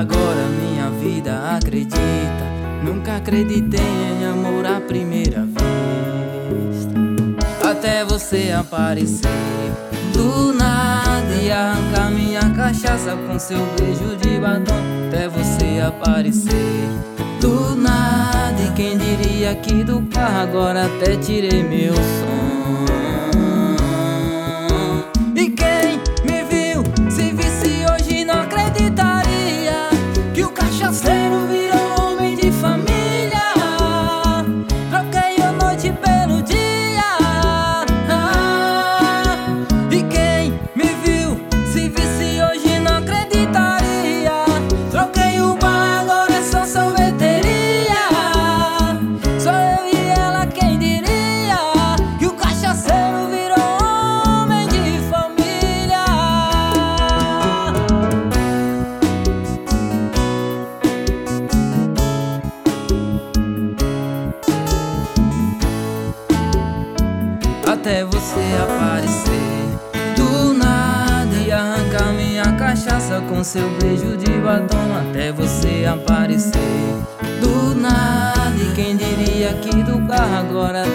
agora minha vida acredita. Nunca acreditei em amor à primeira vista, até você aparecer do nada e arrancar minha cachaça com seu beijo de batom. Até você aparecer do nada, e quem diria que do carro agora até tirei meu som. E quem me viu, se visse hoje não acreditaria que o cachaceiro virou homem de família. Troquei a noite pelo dia. E quem me viu, se visse hoje não acreditaria. Troquei o bar, agora é só sorveteria. Só eu e ela, quem diria que o cachaceiro virou homem de família. Até você aparecer do nada e arrancar minha cachaça com seu beijo de batom. Até você aparecer do nada, e quem diria que do carro agora